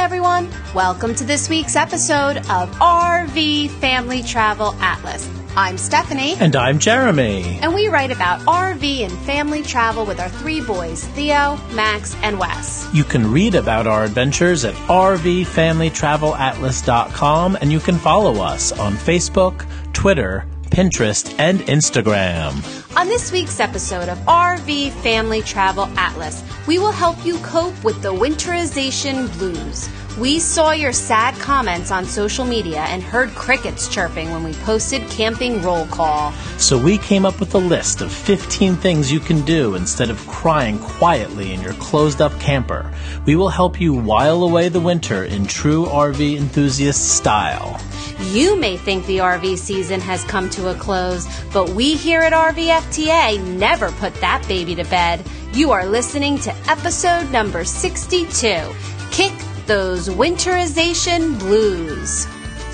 everyone. Welcome to this week's episode of RV Family Travel Atlas. I'm Stephanie. And I'm Jeremy. And we write about RV and family travel with our three boys, Theo, Max, and Wes. You can read about our adventures at rvfamilytravelatlas.com, and you can follow us on Facebook, Twitter, Pinterest, and Instagram. On this week's episode of RV Family Travel Atlas, we will help you cope with the winterization blues. We saw your sad comments on social media and heard crickets chirping when we posted Camping Roll Call. So we came up with a list of 15 things you can do instead of crying quietly in your closed-up camper. We will help you while away the winter in true RV enthusiast style. You may think the RV season has come to a close, but we here at RVFTA never put that baby to bed. You are listening to episode number 62. Kick those winterization blues.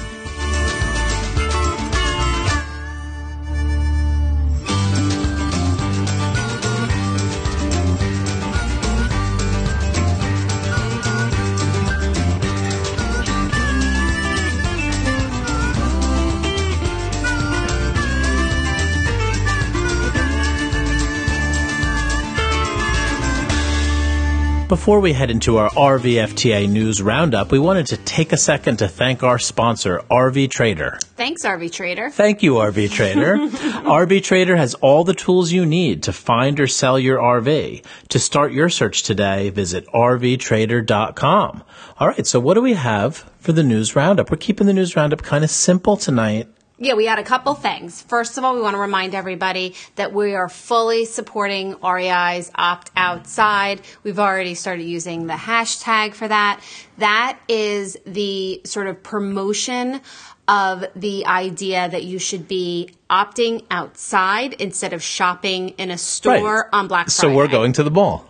Before we head into our RVFTA News Roundup, we wanted to take a second to thank our sponsor, RV Trader. Thanks, RV Trader. Thank you, RV Trader. RV Trader has all the tools you need to find or sell your RV. To start your search today, visit rvtrader.com. All right, so what do we have for the News Roundup? We're keeping the News Roundup kind of simple tonight. Yeah, we had a couple things. First of all, we want to remind everybody that we are fully supporting REI's Opt Outside. We've already started using the hashtag for that. That is the sort of promotion of the idea that you should be opting outside instead of shopping in a store on Black Friday. So we're going to the mall.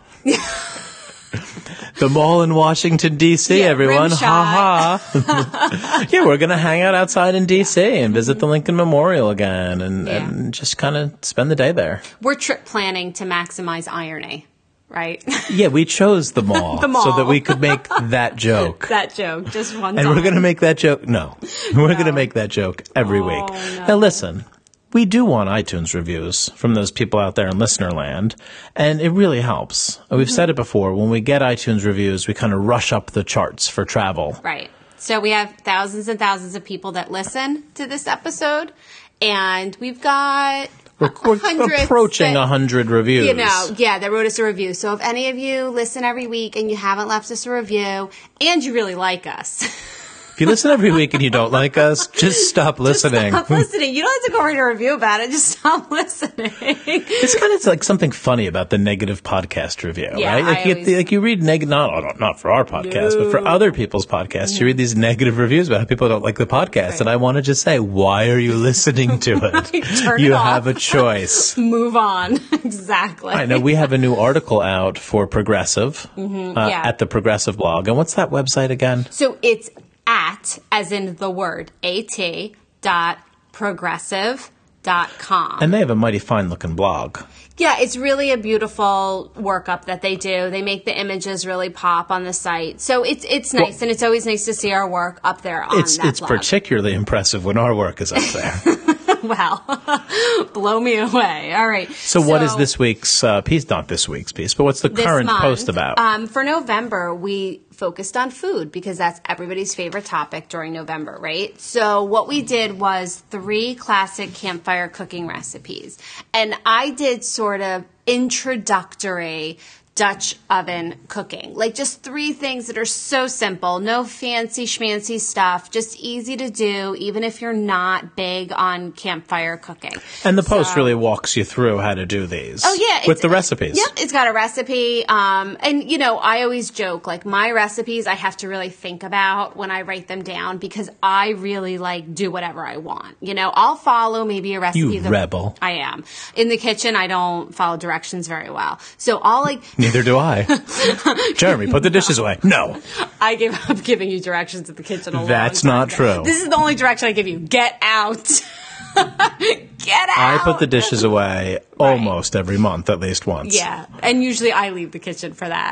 The mall in Washington, D.C., everyone. Ha ha. Yeah, we're going to hang out outside in D.C. and visit the Lincoln Memorial again and just kind of spend the day there. We're trip planning to maximize irony, right? Yeah, we chose the mall, so that we could make that joke. That joke, just one and time. We're going to make that joke. No, we're going to make that joke every week. No. Now, listen. We do want iTunes reviews from those people out there in listener land, and it really helps. We've said it before. When we get iTunes reviews, we kind of rush up the charts for travel. Right. So we have thousands and thousands of people that listen to this episode, and we've got We're approaching 100 reviews. That wrote us a review. So if any of you listen every week and you haven't left us a review, and you really like us... If you listen every week and you don't like us, just stop listening. Just stop listening. You don't have to go write a review about it. Just stop listening. It's kind of like something funny about the negative podcast review, right? Like you read not for our podcast, but for other people's podcasts. You read these negative reviews about how people don't like the podcast, and I want to just say, why are you listening to it? You have a choice. Move on. Exactly. I know we have a new article out for Progressive at the Progressive blog, and what's that website again? So it's as in the word, at.progressive.com. And they have a mighty fine-looking blog. Yeah, it's really a beautiful workup that they do. They make the images really pop on the site. So it's nice, and it's always nice to see our work up there on that blog. It's particularly impressive when our work is up there. Wow. Blow me away. All right. So what is this week's piece? Not this week's piece, but what's the current post about? For November, we focused on food because that's everybody's favorite topic during November, right? So what we did was 3 classic campfire cooking recipes. And I did sort of introductory Dutch oven cooking. Like just 3 things that are so simple, no fancy schmancy stuff, just easy to do, even if you're not big on campfire cooking. And the post really walks you through how to do these. Oh, yeah. With the recipes. Yep. It's got a recipe. And, you know, I always joke, like my recipes, I have to really think about when I write them down because I really like do whatever I want. You know, I'll follow maybe a recipe. You rebel. I am. In the kitchen, I don't follow directions very well. So I'll like... Neither do I. Jeremy, put the dishes away. No. I gave up giving you directions at the kitchen a long time That's not ago. true. This is the only direction I give you. Get out. Get out. I put the dishes away almost every month, at least once. Yeah. And usually I leave the kitchen for that.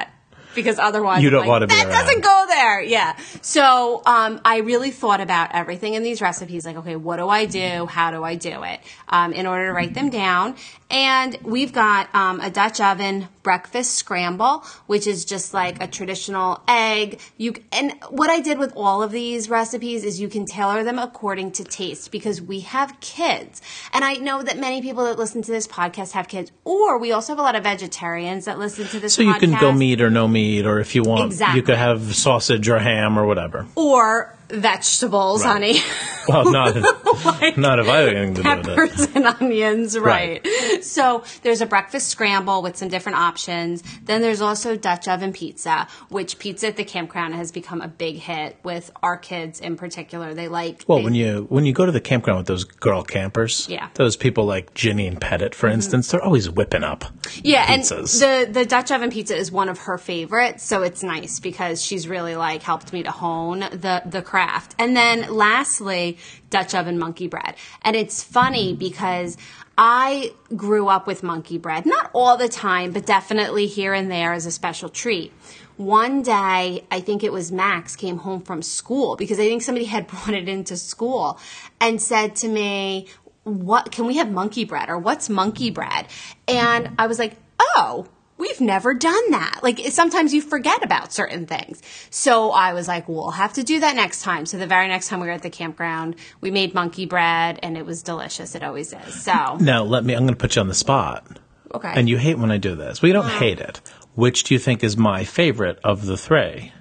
because otherwise you don't want to be that around. Doesn't go there. Yeah. So I really thought about everything in these recipes. Like, okay, what do I do? How do I do it? In order to write them down. And we've got a Dutch oven breakfast scramble, which is just like a traditional egg. And what I did with all of these recipes is you can tailor them according to taste, because we have kids. And I know that many people that listen to this podcast have kids, or we also have a lot of vegetarians that listen to this podcast. So you can go meat or no meat, or if you want, you could have sausage or ham or whatever. Or vegetables, honey. Well, not if I have anything to do with it. Peppers and onions, right. So there's a breakfast scramble with some different options. Then there's also Dutch oven pizza, which pizza at the campground has become a big hit with our kids in particular. They like... Well, when you go to the campground with those girl campers, those people like Ginny and Pettit, for instance, they're always whipping up pizzas. And the Dutch oven pizza is one of her favorites, so it's nice because she's really like helped me to hone the craft. And then lastly, Dutch oven monkey bread. And it's funny because I grew up with monkey bread, not all the time, but definitely here and there as a special treat. One day, I think it was Max came home from school, because I think somebody had brought it into school, and said to me, "What can we have monkey bread, or what's monkey bread?" And I was like, "Oh, we've never done that." Like, sometimes you forget about certain things. So I was like, we'll have to do that next time. So the very next time we were at the campground, we made monkey bread, and it was delicious. It always is. So now I'm going to put you on the spot. Okay. And you hate when I do this. Well, you don't hate it. Which do you think is my favorite of the three?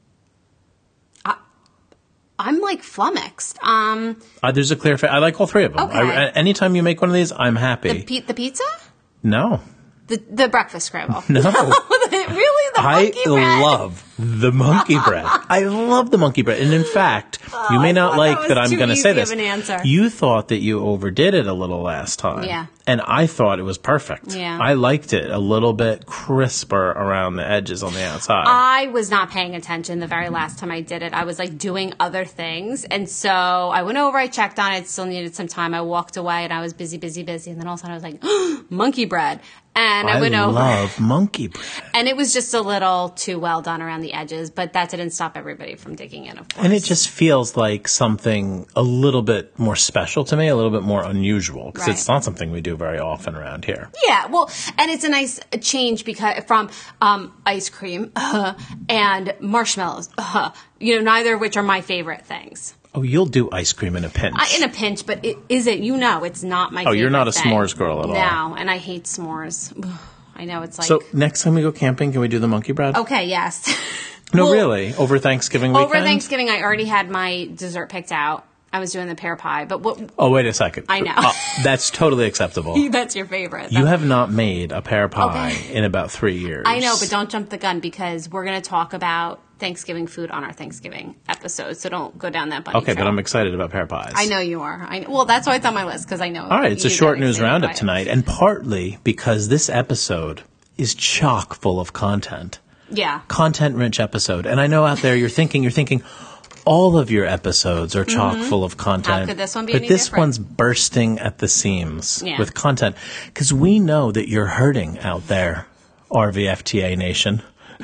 I'm like flummoxed. There's a clear I like all three of them. Okay. Anytime you make one of these, I'm happy. The pizza? No. The breakfast scramble. No. Really? The monkey bread? I love the monkey bread. I love the monkey bread. And in fact, you may not like that I'm going to say this. You thought that you overdid it a little last time. Yeah. And I thought it was perfect. Yeah. I liked it a little bit crisper around the edges on the outside. I was not paying attention the very last time I did it. I was like doing other things. And so I went over, I checked on it, still needed some time. I walked away and I was busy. And then all of a sudden I was like, monkey bread. And I went over. I love monkey bread. And it was just a little too well done around the edges, but that didn't stop everybody from digging in, of course. And it just feels like something a little bit more special to me, a little bit more unusual, because it's not something we do very often around here. Yeah, well, and it's a nice change because from ice cream and marshmallows, neither of which are my favorite things. Oh, you'll do ice cream in a pinch. In a pinch, but it's not my favorite. Oh, you're not a thing. S'mores girl at all. No, and I hate s'mores. I know, it's like... So next time we go camping, can we do the monkey bread? Okay, yes. No, really? Over Thanksgiving weekend? Over Thanksgiving, I already had my dessert picked out. I was doing the pear pie, but what... Oh, wait a second. I know. That's totally acceptable. That's your favorite. You have not made a pear pie in about 3 years. I know, but don't jump the gun, because we're going to talk about Thanksgiving food on our Thanksgiving episode, so don't go down that bunny trail. But I'm excited about pear pies. I know you are. Well, that's why it's on my list, because I know. All right, it's a short news roundup tonight, and partly because this episode is chock full of content. Yeah. Content-rich episode. And I know out there you're thinking, all of your episodes are chock full of content. How could this one be any different? One's bursting at the seams with content. Because we know that you're hurting out there, RVFTA Nation.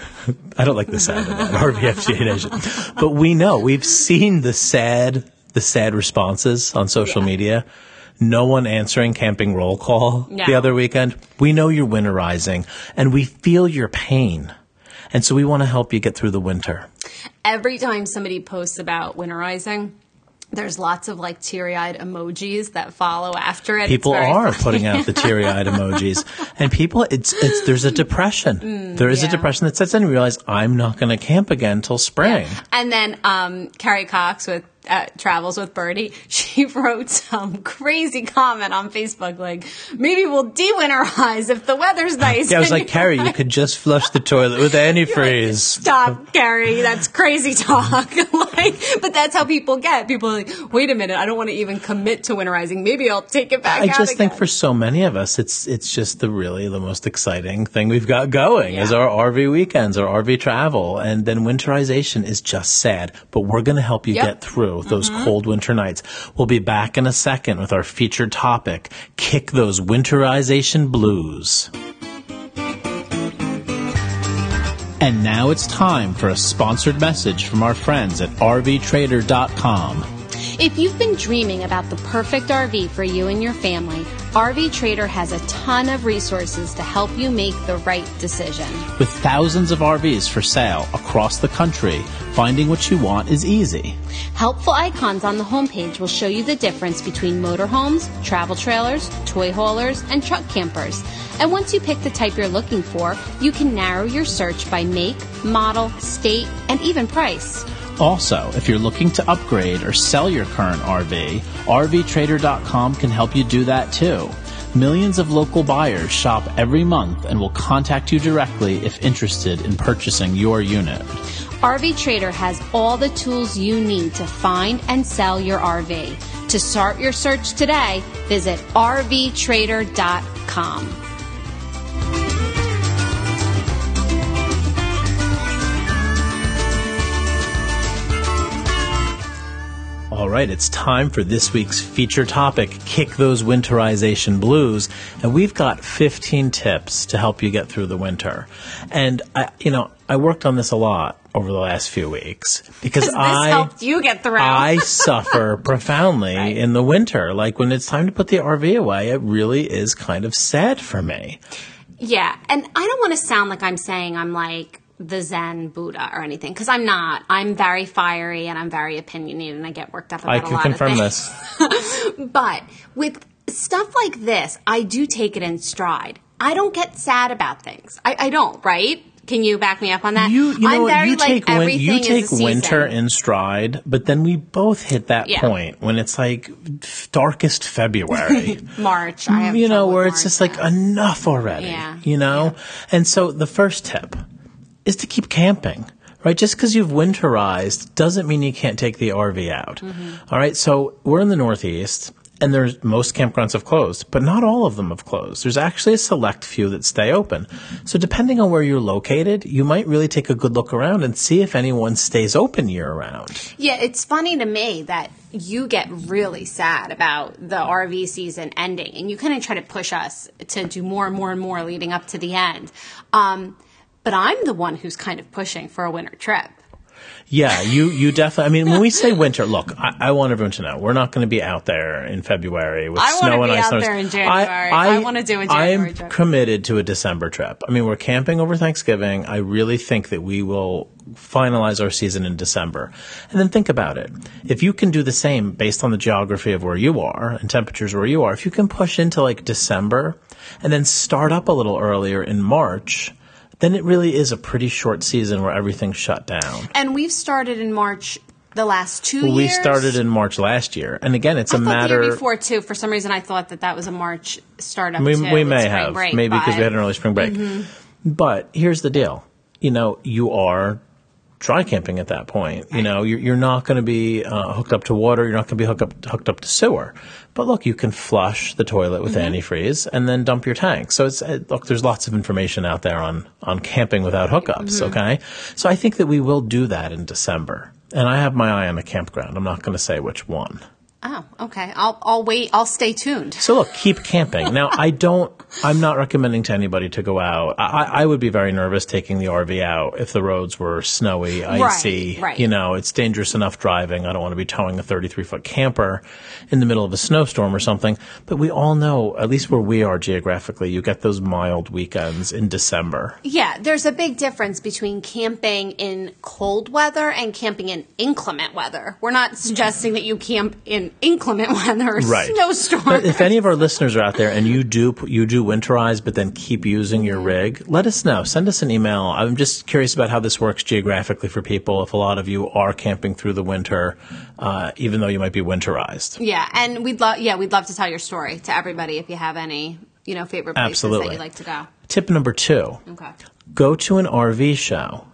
I don't like the sound of that, RVFTA Nation. But we know, we've seen the sad responses on social media. No one answering camping roll call the other weekend. We know you're winterizing, and we feel your pain. And so we want to help you get through the winter. Every time somebody posts about winterizing, there's lots of like teary-eyed emojis that follow after it. People are putting out the teary-eyed emojis, and people, there's a depression. There is a depression that sets in. You realize I'm not going to camp again till spring. Yeah. And then Carrie Cox with Travels with Birdie, she wrote some crazy comment on Facebook like, maybe we'll de-winterize if the weather's nice. Yeah, I was like, Carrie, you could just flush the toilet with antifreeze. Like, stop, Carrie, that's crazy talk. But that's how people get. People are like, wait a minute, I don't want to even commit to winterizing. Maybe I'll take it back out I just think for so many of us, it's just the most exciting thing we've got going is our RV weekends, our RV travel. And then winterization is just sad. But we're going to help you get through those cold winter nights. We'll be back in a second with our featured topic, Kick Those Winterization Blues. And now it's time for a sponsored message from our friends at RVTrader.com. If you've been dreaming about the perfect RV for you and your family, RV Trader has a ton of resources to help you make the right decision. With thousands of RVs for sale across the country, finding what you want is easy. Helpful icons on the homepage will show you the difference between motorhomes, travel trailers, toy haulers, and truck campers. And once you pick the type you're looking for, you can narrow your search by make, model, state, and even price. Also, if you're looking to upgrade or sell your current RV, RVTrader.com can help you do that too. Millions of local buyers shop every month and will contact you directly if interested in purchasing your unit. RV Trader has all the tools you need to find and sell your RV. To start your search today, visit RVTrader.com. All right, it's time for this week's feature topic, Kick Those Winterization Blues. And we've got 15 tips to help you get through the winter. And, I worked on this a lot over the last few weeks because this helped you get through. I suffer profoundly in the winter. Like when it's time to put the RV away, it really is kind of sad for me. Yeah, and I don't want to sound like I'm saying I'm like the Zen Buddha or anything, because I'm not. I'm very fiery and I'm very opinionated and I get worked up about a lot of things. I can confirm this. But with stuff like this, I do take it in stride. I don't get sad about things. I don't, right? Can you back me up on that? You take winter in stride, but then we both hit that point when it's like darkest February. March. Where it's just like enough already. Yeah. And so the first tip is to keep camping, right? Just because you've winterized doesn't mean you can't take the RV out. Mm-hmm. All right, so we're in the Northeast, and most campgrounds have closed, but not all of them have closed. There's actually a select few that stay open. So depending on where you're located, you might really take a good look around and see if anyone stays open year-round. Yeah, it's funny to me that you get really sad about the RV season ending, and you kind of try to push us to do more and more and more leading up to the end. But I'm the one who's kind of pushing for a winter trip. Yeah, you definitely. When we say winter, look, I want everyone to know we're not going to be out there in February with snow and ice. I want to be out there in January. I want to do a January trip. I'm committed to a December trip. We're camping over Thanksgiving. I really think that we will finalize our season in December. And then think about it. If you can do the same based on the geography of where you are and temperatures where you are, if you can push into like December and then start up a little earlier in March, then it really is a pretty short season where everything's shut down. And we've started in March the last 2 years. We started in March last year. And again, it's a matter... the year before, too. For some reason, I thought that was a March startup, too. We may have. Maybe because we had an early spring break. Mm-hmm. But here's the deal. You are dry camping at that point. You're not going to be hooked up to water. You're not going to be hooked up to sewer. But look, you can flush the toilet with antifreeze and then dump your tank. So there's lots of information out there on camping without hookups, okay? So I think that we will do that in December. And I have my eye on a campground. I'm not going to say which one. Oh, okay. I'll wait. I'll stay tuned. So look, keep camping. Now, I'm not recommending to anybody to go out. I would be very nervous taking the RV out if the roads were snowy, icy. Right. It's dangerous enough driving. I don't want to be towing a 33-foot camper in the middle of a snowstorm or something. But we all know, at least where we are geographically, you get those mild weekends in December. Yeah, there's a big difference between camping in cold weather and camping in inclement weather. We're not suggesting that you camp in inclement weather or snowstorm. But if any of our listeners are out there and you do winterize but then keep using your rig, let us know. Send us an email. I'm just curious about how this works geographically for people if a lot of you are camping through the winter, even though you might be winterized. Yeah, and we'd love to tell your story to everybody if you have any, favorite places that you like to go. Tip number 2. Okay. Go to an RV show.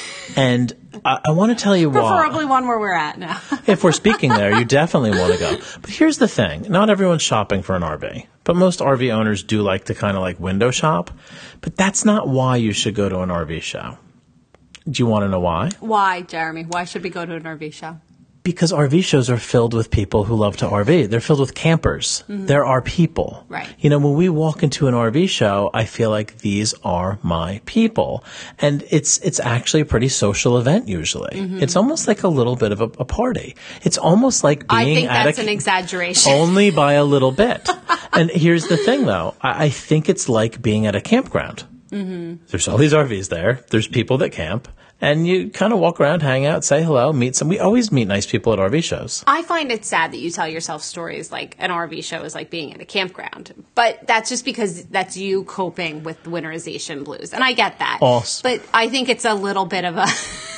And I want to tell you why. Preferably one where we're at now. If we're speaking there, you definitely want to go. But here's the thing. Not everyone's shopping for an RV. But most RV owners do like to kind of like window shop. But that's not why you should go to an RV show. Do you want to know why? Why, Jeremy? Why should we go to an RV show? because RV shows are filled with people who love to RV. They're filled with campers. Mm-hmm. There are people. Right. You know, when we walk into an RV show, I feel like these are my people. And it's actually a pretty social event usually. Mm-hmm. It's almost like a little bit of a party. It's almost like being I think that's an exaggeration. Only by a little bit. And here's the thing though. I think it's like being at a campground. Mm-hmm. There's all these RVs there. There's people that camp. And you kind of walk around, hang out, say hello, meet some. We always meet nice people at RV shows. I find it sad that you tell yourself stories like an RV show is like being at a campground. But that's just because that's you coping with the winterization blues. And I get that. Awesome. But I think it's a little bit of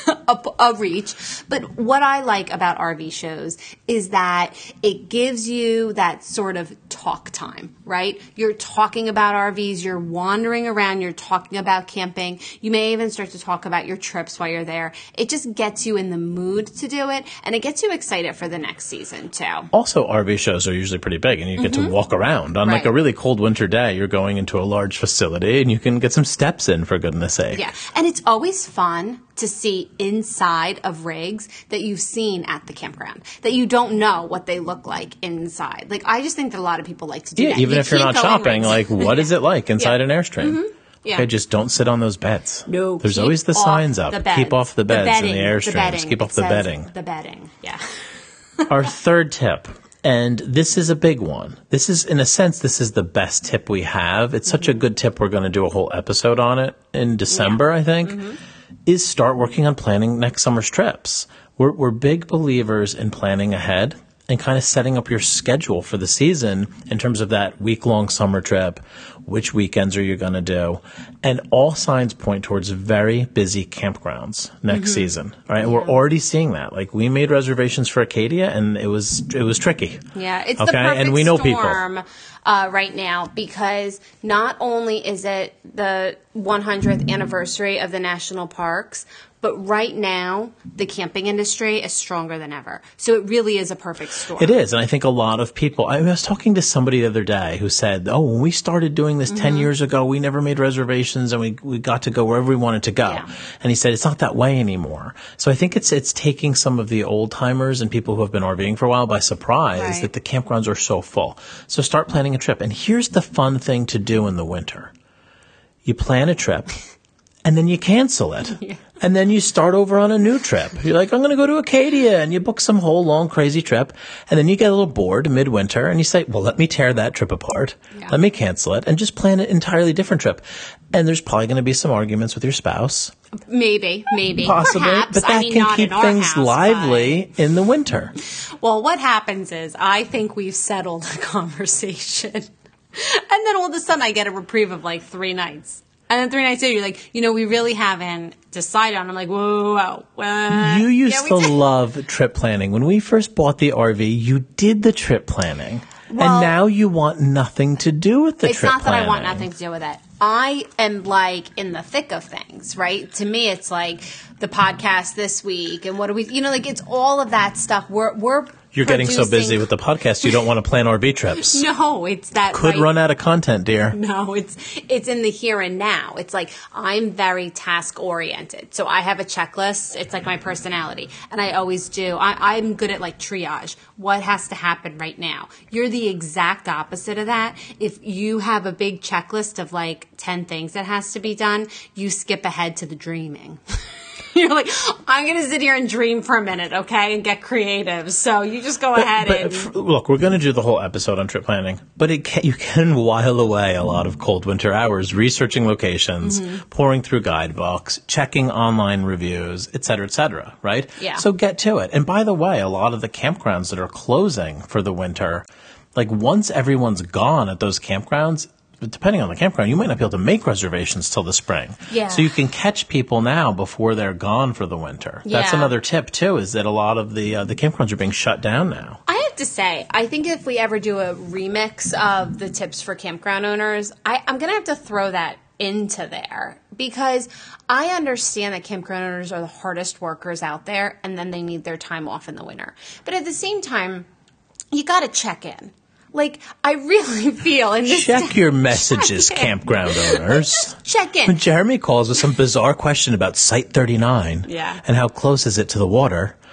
a reach. But what I like about RV shows is that it gives you that sort of talk time, right? You're talking about RVs, you're wandering around, you're talking about camping. You may even start to talk about your trips while you're there. It just gets you in the mood to do it, and it gets you excited for the next season too. Also, RV shows are usually pretty big, and you get to walk around. On like a really cold winter day, you're going into a large facility, and you can get some steps in, for goodness sake. Yeah, and it's always fun to see inside of rigs that you've seen at the campground, that you don't know what they look like inside. Like, I just think that a lot of people like to do that. Yeah, even if you're not shopping, like, what is it like inside an Airstream? Mm-hmm. Yeah. Okay, just don't sit on those beds. No, there's always the signs up. Keep off the beds and the Airstreams. Keep off the bedding. The bedding, yeah. Our third tip, and this is a big one. This is, in a sense, this is the best tip we have. It's such a good tip, we're going to do a whole episode on it in December, I think, is start working on planning next summer's trips. We're big believers in planning ahead and kind of setting up your schedule for the season in terms of that week-long summer trip. Which weekends are you going to do? And all signs point towards very busy campgrounds next season. All right. And we're already seeing that. Like, we made reservations for Acadia and it was tricky. Yeah. It's the perfect and we know storm people. Right now, because not only is it the 100th anniversary of the national parks, but right now, the camping industry is stronger than ever. So it really is a perfect storm. It is. And I think a lot of people, I was talking to somebody the other day who said, oh, when we started doing this 10 years ago, we never made reservations and we got to go wherever we wanted to go. Yeah. And he said, it's not that way anymore. So I think it's taking some of the old timers and people who have been RVing for a while by surprise that the campgrounds are so full. So start planning a trip. And here's the fun thing to do in the winter. You plan a trip and then you cancel it. Yeah. And then you start over on a new trip. You're like, I'm going to go to Acadia. And you book some whole long, crazy trip. And then you get a little bored midwinter. And you say, well, let me tear that trip apart. Yeah. Let me cancel it. And just plan an entirely different trip. And there's probably going to be some arguments with your spouse. Maybe. Possibly. Perhaps. But that can keep things lively in the winter. Well, what happens is I think we've settled the conversation. And then all of a sudden I get a reprieve of like 3 nights. And then 3 nights later, you're like, we really haven't decided on. I'm like, whoa. You used to love trip planning. When we first bought the RV, you did the trip planning. Well, and now you want nothing to do with the trip planning. It's not that I want nothing to do with it. I am like in the thick of things, right? To me, it's like the podcast this week and what do we, like it's all of that stuff. You're getting so busy with the podcast, you don't want to plan RV trips. No, it's that could run out of content, dear. No, it's in the here and now. It's like I'm very task oriented, so I have a checklist. It's like my personality, and I always do. I'm good at like triage. What has to happen right now? You're the exact opposite of that. If you have a big checklist of like 10 things that has to be done, you skip ahead to the dreaming. You're like, I'm going to sit here and dream for a minute, okay, and get creative. So you just go ahead and... Look, we're going to do the whole episode on trip planning, but you can while away a lot of cold winter hours researching locations, pouring through guidebooks, checking online reviews, et cetera, right? Yeah. So get to it. And by the way, a lot of the campgrounds that are closing for the winter, like once everyone's gone at those campgrounds... Depending on the campground, you might not be able to make reservations till the spring. Yeah. So you can catch people now before they're gone for the winter. Yeah. That's another tip, too, is that a lot of the campgrounds are being shut down now. I have to say, I think if we ever do a remix of the tips for campground owners, I'm going to have to throw that into there because I understand that campground owners are the hardest workers out there and then they need their time off in the winter. But at the same time, you got to check in. Like, I really feel in this... Check your messages, campground owners. Check in. When Jeremy calls with some bizarre question about Site 39 and how close is it to the water,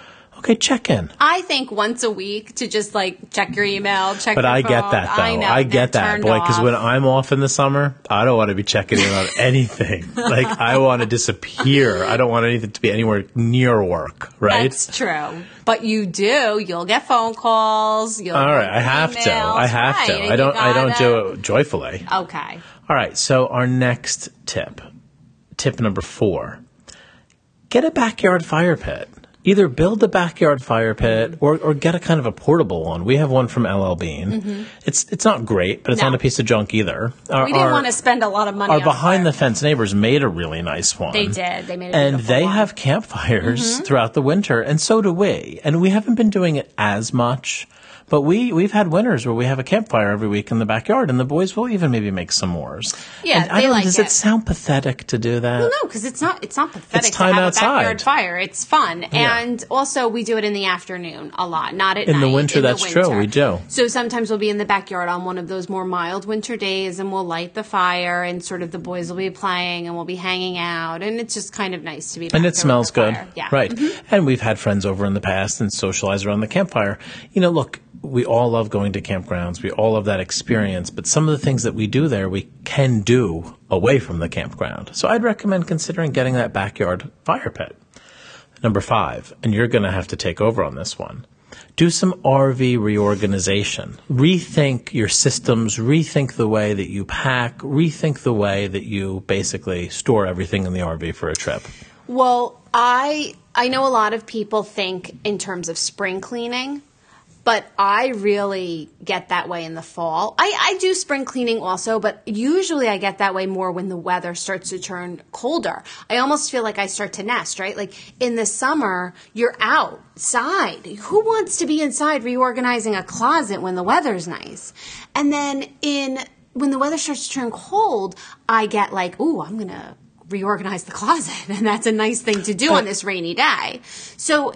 Okay, check in. I think once a week to just like check your email, check But your I phone. get that, though. I get that, boy, because when I'm off in the summer, I don't want to be checking in on anything. Like, I want to disappear. I don't want anything to be anywhere near work, right? That's true. But you do. You'll get phone calls. All right, I have to. I have to. I don't do it joyfully. Okay. All right, so our next tip number 4, get a backyard fire pit. Either build a backyard fire pit or get a kind of a portable one. We have one from LL Bean. Mm-hmm. It's not great, but it's not a piece of junk either. We didn't want to spend a lot of money on our behind-the-fence neighbors made a really nice one. They did. They made a And beautiful they one. have campfires throughout the winter, and so do we. And we haven't been doing it as much. But we've had winters where we have a campfire every week in the backyard, and the boys will even maybe make s'mores. Yeah, and does it sound pathetic to do that? Well, no, because it's not pathetic it's time to have outside. a backyard fire. It's fun. Yeah. And also we do it in the afternoon a lot, not at night. In the winter, that's true. We do. So sometimes we'll be in the backyard on one of those more mild winter days, and we'll light the fire, and sort of the boys will be playing, and we'll be hanging out, and it's just kind of nice to be back And it there smells with the good. fire. Yeah. Right. Mm-hmm. And we've had friends over in the past and socialize around the campfire. Look, we all love going to campgrounds. We all love that experience. But some of the things that we do there, we can do away from the campground. So I'd recommend considering getting that backyard fire pit. Number 5, and you're going to have to take over on this one. Do some RV reorganization. Rethink your systems. Rethink the way that you pack. Rethink the way that you basically store everything in the RV for a trip. Well, I know a lot of people think in terms of spring cleaning. But I really get that way in the fall. I do spring cleaning also, but usually I get that way more when the weather starts to turn colder. I almost feel like I start to nest, right? Like in the summer, you're outside. Who wants to be inside reorganizing a closet when the weather's nice? And then when the weather starts to turn cold, I get like, ooh, I'm going to reorganize the closet. And that's a nice thing to do on this rainy day. So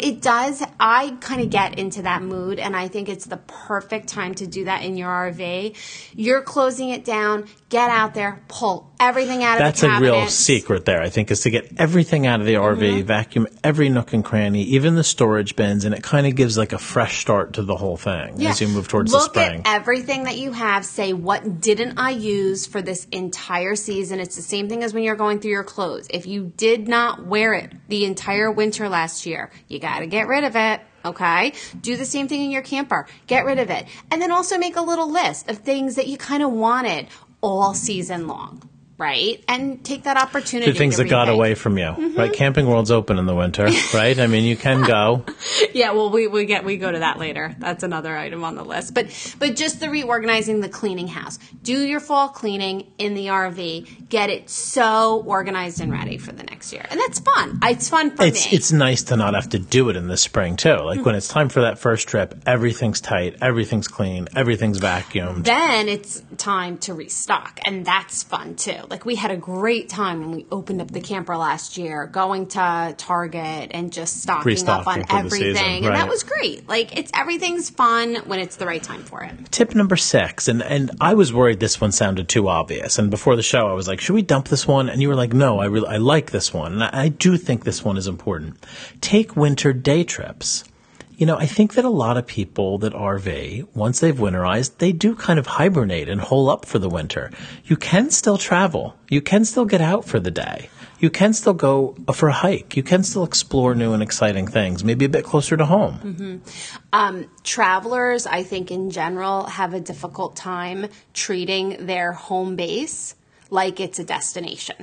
I kind of get into that mood, and I think it's the perfect time to do that in your RV. You're closing it down, get out there, pull everything out of the cabinets. That's a real secret there, I think, is to get everything out of the RV, vacuum every nook and cranny, even the storage bins, and it kind of gives like a fresh start to the whole thing as you move towards the spring. Look at everything that you have, say, what didn't I use for this entire season? It's the same thing as when you're going through your clothes. If you did not wear it the entire winter last year, you got to get rid of it. Okay? Do the same thing in your camper. Get rid of it. And then also make a little list of things that you kind of wanted all season long. Right? And take that opportunity. The things that got away from you, right? Camping World's open in the winter, right? I mean, you can go. Yeah, well, we go to that later. That's another item on the list. But just the reorganizing the cleaning house. Do your fall cleaning in the RV. Get it so organized and ready for the next year. And that's fun. It's fun for me. It's nice to not have to do it in the spring, too. Like when it's time for that first trip, everything's tight, everything's clean, everything's vacuumed. Then it's time to restock. And that's fun, too. Like we had a great time when we opened up the camper last year, going to Target and just stocking up on everything. And that was great. Like everything's fun when it's the right time for it. Tip number 6, and I was worried this one sounded too obvious. And before the show, I was like, should we dump this one? And you were like, no, I like this one. And I do think this one is important. Take winter day trips. I think that a lot of people that RV, once they've winterized, they do kind of hibernate and hole up for the winter. You can still travel. You can still get out for the day. You can still go for a hike. You can still explore new and exciting things, maybe a bit closer to home. Travelers, I think in general, have a difficult time treating their home base like it's a destination.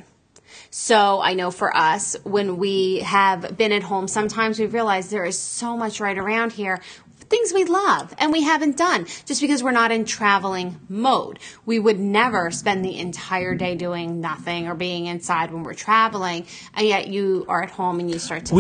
So I know for us, when we have been at home, sometimes we've realized there is so much right around here, things we love and we haven't done just because we're not in traveling mode. We would never spend the entire day doing nothing or being inside when we're traveling, and yet you are at home and you start to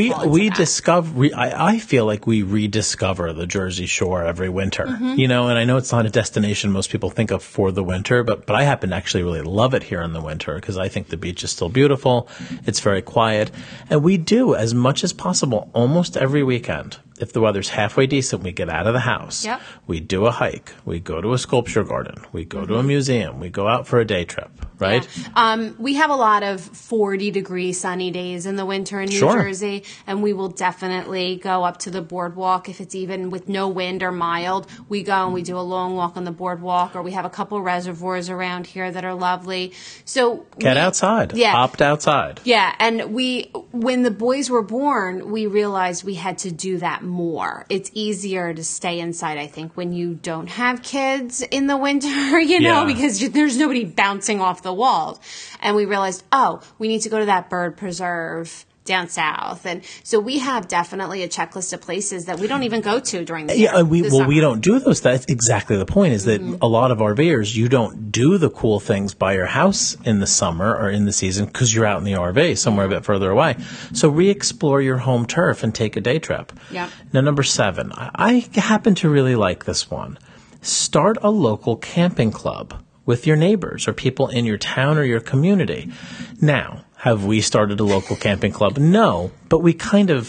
I feel like we rediscover the Jersey Shore every winter, and I know it's not a destination most people think of for the winter, but I happen to actually really love it here in the winter because I think the beach is still beautiful. It's very quiet, and we do as much as possible almost every weekend. If the weather's halfway decent, we get out of the house. Yep. We do a hike. We go to a sculpture garden. We go to a museum. We go out for a day trip. right? Yeah. We have a lot of 40-degree sunny days in the winter in New Jersey, and we will definitely go up to the boardwalk if it's even with no wind or mild. We go and we do a long walk on the boardwalk, or we have a couple reservoirs around here that are lovely. So get outside. Yeah. Opt outside. Yeah, and when the boys were born, we realized we had to do that more. It's easier to stay inside, I think, when you don't have kids in the winter, you know, because there's nobody bouncing off the walls. And we realized, we need to go to that bird preserve down south. And so we have definitely a checklist of places that we don't even go to during the year. We don't do those. That's exactly the point, is that a lot of RVers, you don't do the cool things by your house in the summer or in the season because you're out in the RV somewhere a bit further away. So re-explore your home turf and take a day trip. Yeah. Now, number 7, I happen to really like this one. Start a local camping club with your neighbors or people in your town or your community. Now, have we started a local camping club? No, but we're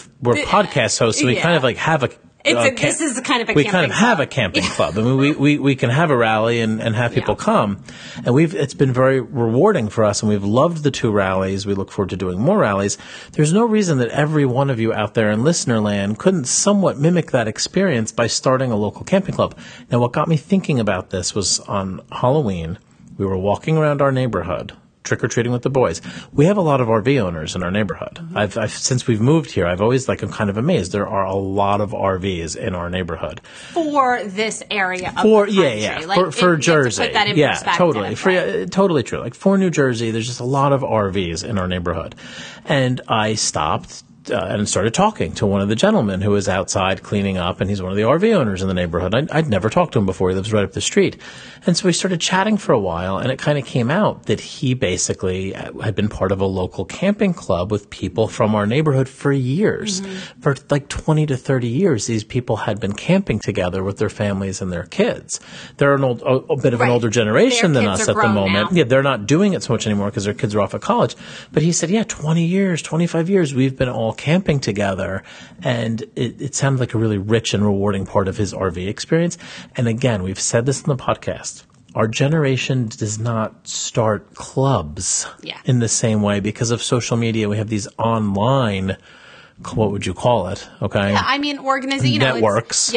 podcast hosts, so we kind of like have a. This is kind of a. We kind of have a camping club. I mean, we can have a rally and have people come, and it's been very rewarding for us, and we've loved the 2 rallies. We look forward to doing more rallies. There's no reason that every one of you out there in listener land couldn't somewhat mimic that experience by starting a local camping club. Now, what got me thinking about this was on Halloween, we were walking around our neighborhood, trick-or-treating with the boys. We have a lot of RV owners in our neighborhood. I've since we've moved here, I'm kind of amazed. There are a lot of RVs in our neighborhood. For this area of the country. Yeah. Like, for Jersey. To put that in perspective. Totally. Totally true. Like for New Jersey, there's just a lot of RVs in our neighborhood. And I stopped and started talking to one of the gentlemen who was outside cleaning up, and he's one of the RV owners in the neighborhood. I'd never talked to him before. He lives right up the street. And so we started chatting for a while, and it kind of came out that he basically had been part of a local camping club with people from our neighborhood for years. For like 20 to 30 years, these people had been camping together with their families and their kids. They're a bit of an older generation than us at the moment. Now. Yeah, they're not doing it so much anymore because their kids are off at college. But he said, 20 years, 25 years, we've been all camping together, and it sounded like a really rich and rewarding part of his RV experience. And again, we've said this in the podcast. Our generation does not start clubs in the same way because of social media. We have these online, what would you call it? Okay. Yeah, I mean, networks.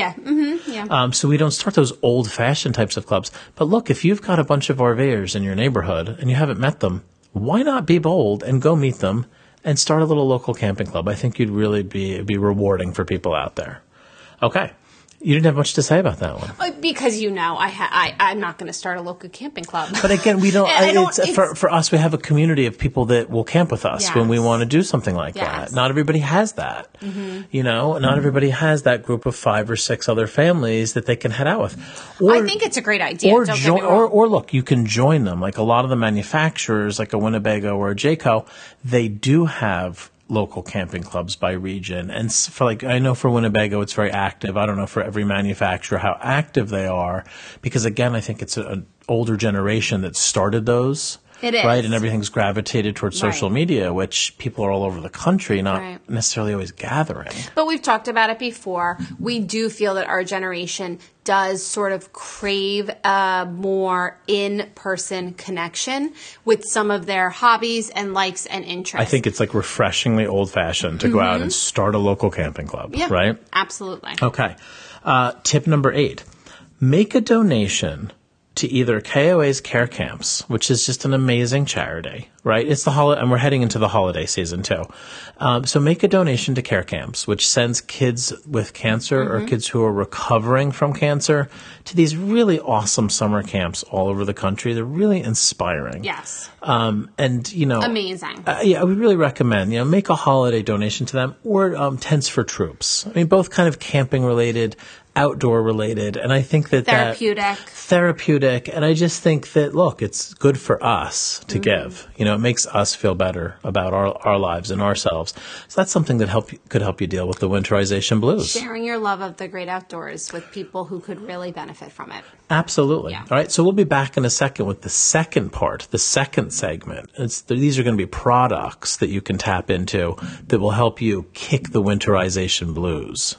So we don't start those old-fashioned types of clubs. But look, if you've got a bunch of RVers in your neighborhood and you haven't met them, why not be bold and go meet them and start a little local camping club? I think you'd really be rewarding for people out there. Okay. You didn't have much to say about that one. Because I'm not going to start a local camping club. But again, we don't. For us, we have a community of people that will camp with us when we want to do something like that. Not everybody has that. Not everybody has that group of 5 or 6 other families that they can head out with. I think it's a great idea. Or look, you can join them. Like a lot of the manufacturers, like a Winnebago or a Jayco, they do have local camping clubs by region. And I know for Winnebago, it's very active. I don't know for every manufacturer how active they are, because again, I think it's an older generation that started those. It is. Right? And everything's gravitated towards social media, which people are all over the country, not necessarily always gathering. But we've talked about it before. We do feel that our generation does sort of crave a more in-person connection with some of their hobbies and likes and interests. I think it's like refreshingly old-fashioned to go out and start a local camping club, right? Absolutely. Okay. Tip number 8. Make a donation to either KOA's Care Camps, which is just an amazing charity, right? It's the holiday, and we're heading into the holiday season too. So make a donation to Care Camps, which sends kids with cancer or kids who are recovering from cancer to these really awesome summer camps all over the country. They're really inspiring. Yes. Amazing. I would really recommend, make a holiday donation to them, or Tents for Troops. I mean, both kind of camping related, outdoor related, and I think that therapeutic, and I just think that, look, it's good for us to give. It makes us feel better about our lives and ourselves. So that's something that could help you deal with the winterization blues. Sharing your love of the great outdoors with people who could really benefit from it. Absolutely. Yeah. All right, so we'll be back in a second with the second part, the second segment. These are going to be products that you can tap into that will help you kick the winterization blues.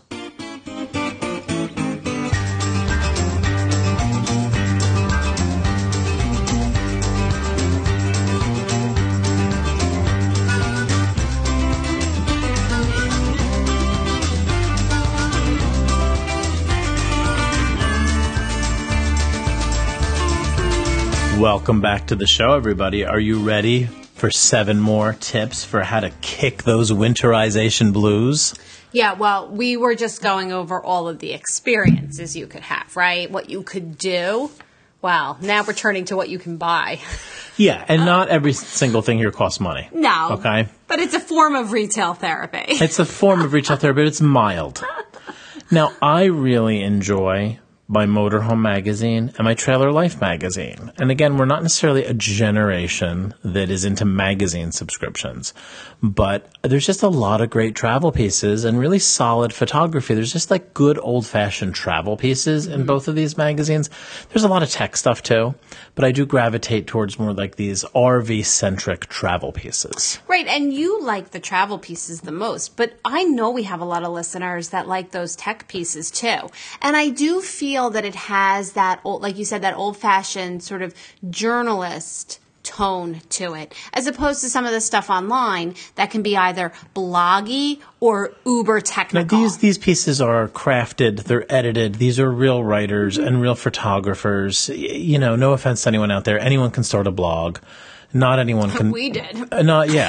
Welcome back to the show, everybody. Are you ready for 7 more tips for how to kick those winterization blues? Yeah, well, we were just going over all of the experiences you could have, right? What you could do. Well, now we're turning to what you can buy. Yeah, and not every single thing here costs money. No. Okay? But it's a form of retail therapy. It's a form of retail therapy, but it's mild. Now, I really enjoy my Motorhome magazine and my Trailer Life magazine. And again, we're not necessarily a generation that is into magazine subscriptions, but there's just a lot of great travel pieces and really solid photography. There's just like good old-fashioned travel pieces in both of these magazines. There's a lot of tech stuff too, but I do gravitate towards more like these RV-centric travel pieces. Right, and you like the travel pieces the most, but I know we have a lot of listeners that like those tech pieces too. And I do feel that it has that old, like you said, that old-fashioned sort of journalist tone to it, as opposed to some of the stuff online that can be either bloggy or uber technical. Now, these pieces are crafted, they're edited, these are real writers and real photographers. You know, no offense to anyone out there, anyone can start a blog. Not anyone can. We did. But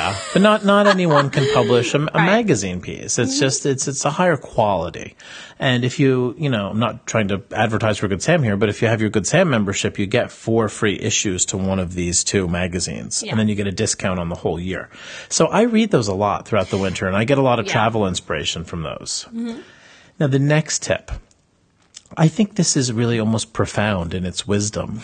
not anyone can publish a magazine piece. It's just it's a higher quality. And if I'm not trying to advertise for Good Sam here, but if you have your Good Sam membership, you get 4 free issues to one of these 2 magazines, and then you get a discount on the whole year. So I read those a lot throughout the winter, and I get a lot of travel inspiration from those. Mm-hmm. Now the next tip, I think this is really almost profound in its wisdom,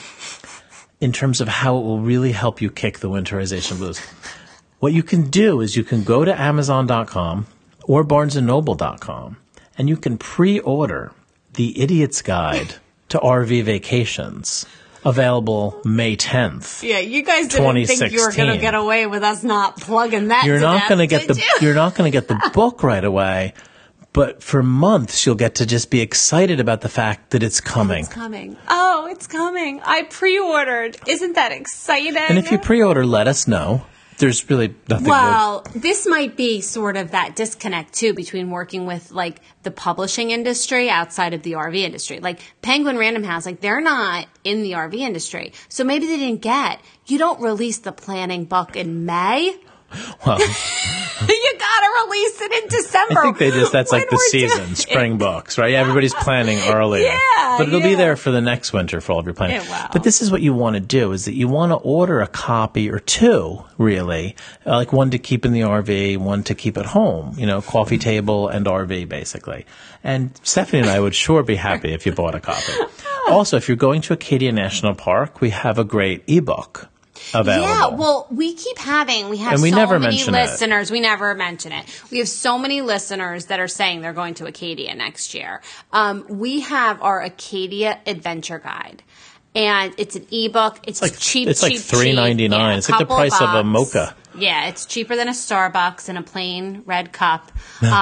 in terms of how it will really help you kick the winterization blues. What you can do is you can go to Amazon.com or BarnesandNoble.com, and you can pre-order The Idiot's Guide to RV Vacations, available May 10th. Yeah, you guys didn't think you were going to get away with us not plugging that. You're not going to get the book right away. But for months, you'll get to just be excited about the fact that it's coming. It's coming. Oh, it's coming. I pre-ordered. Isn't that exciting? And if you pre-order, let us know. There's really nothing. Well, this might be sort of that disconnect, too, between working with, like, the publishing industry outside of the RV industry. Like, Penguin Random House, like, they're not in the RV industry. So maybe they didn't get, you don't release the planning book in May. Well, you gotta release it in December. I think that's like the season, spring books, right? Everybody's planning earlier. Yeah, but it'll be there for the next winter for all of your planning. Yeah, wow. But this is what you want to do, is that you want to order a copy or 2, really, like one to keep in the RV, one to keep at home, coffee table and RV, basically. And Stephanie and I would sure be happy if you bought a copy. Also, if you're going to Acadia National Park, we have a great ebook available. Yeah, well, we have so many listeners. We never mention it. We have so many listeners that are saying they're going to Acadia next year. We have our Acadia Adventure Guide, and it's an ebook. It's like cheap. It's like $3.99. Yeah, it's like the price of a mocha. Yeah, it's cheaper than a Starbucks in a plain red cup.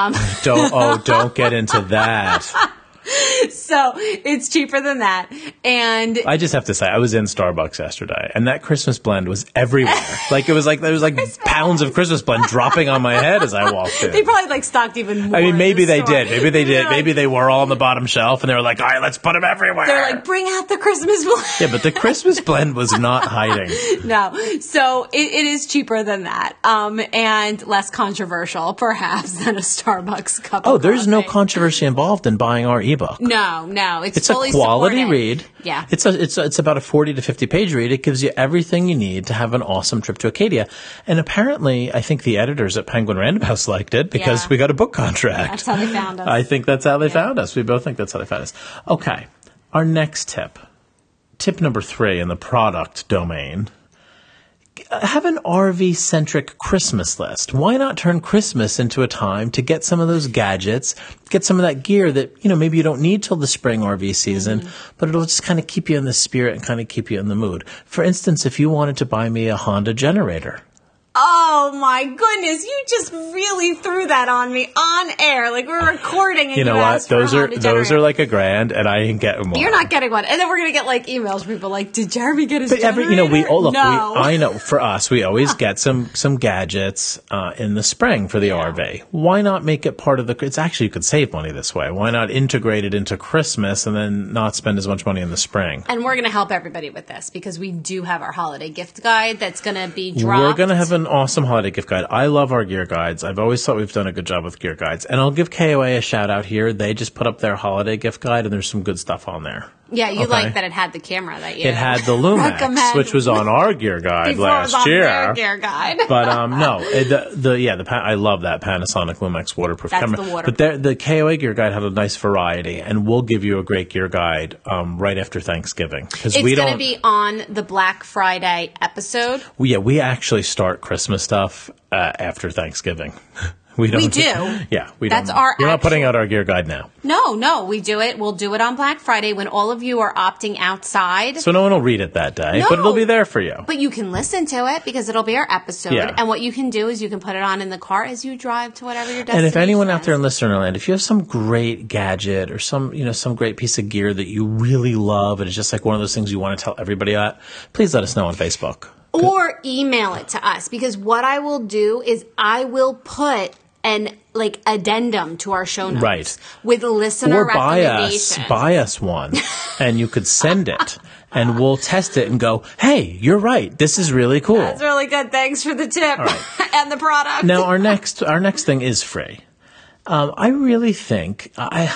Don't get into that. So it's cheaper than that. And I just have to say, I was in Starbucks yesterday, and that Christmas blend was everywhere. There was pounds of Christmas blend dropping on my head as I walked in. They probably stocked even more. I mean, maybe they did. Maybe they did. Maybe they were all on the bottom shelf, and they were like, all right, let's put them everywhere. They're like, bring out the Christmas blend. Yeah, but the Christmas blend was not hiding. No. So it is cheaper than that. And less controversial, perhaps, than a Starbucks cup of coffee. There's no controversy involved in buying our ebook. No, it's fully a quality supported. read. Yeah, it's about a 40 to 50 page read. It gives you everything you need to have an awesome trip to Acadia. And apparently, I think the editors at Penguin Random House liked it because we got a book contract. That's how they found us. I think that's how they found us. We both think that's how they found us. Okay, our next tip number 3 in the product domain. Have an RV-centric Christmas list. Why not turn Christmas into a time to get some of those gadgets, get some of that gear that, maybe you don't need till the spring RV season, but it'll just kind of keep you in the spirit and kind of keep you in the mood. For instance, if you wanted to buy me a Honda generator, Oh my goodness, you just really threw that on me on air. Like we're recording and you know what? Those are like $1,000 and I ain't getting one. You're not getting one. And then we're going to get like emails from people like, did Jeremy get his generator? I know for us, we always get some gadgets in the spring for the RV. Why not make it part of it's actually, you could save money this way. Why not integrate it into Christmas and then not spend as much money in the spring? And we're going to help everybody with this because we do have our holiday gift guide that's going to be dropped. We're going to have an awesome holiday gift guide. I love our gear guides. I've always thought we've done a good job with gear guides. And I'll give KOA a shout out here. They just put up their holiday gift guide and there's some good stuff on there. Yeah, you like that it had the camera that you It had the Lumex, which was on our gear guide last year. Their gear guide. But no, I love that Panasonic Lumex waterproof camera. The waterproof. But the KOA gear guide had a nice variety, and we'll give you a great gear guide right after Thanksgiving. It's going to be on the Black Friday episode. We actually start Christmas stuff after Thanksgiving. We do. Yeah, we don't. We're not putting out our gear guide now. No, we do it. We'll do it on Black Friday when all of you are opting outside. So no one will read it that day, but it'll be there for you. But you can listen to it because it'll be our episode. Yeah. And what you can do is you can put it on in the car as you drive to whatever your destination is. And if anyone out there in listener land, if you have some great gadget or some great piece of gear that you really love and it's just like one of those things you want to tell everybody about, please let us know on Facebook. Or email it to us because what I will do is I will put an addendum to our show notes with listener recommendations. Buy us one, and you could send it, and we'll test it and go, hey, you're right. This is really cool. That's really good. Thanks for the tip and the product. Now, our next thing is free. I really think,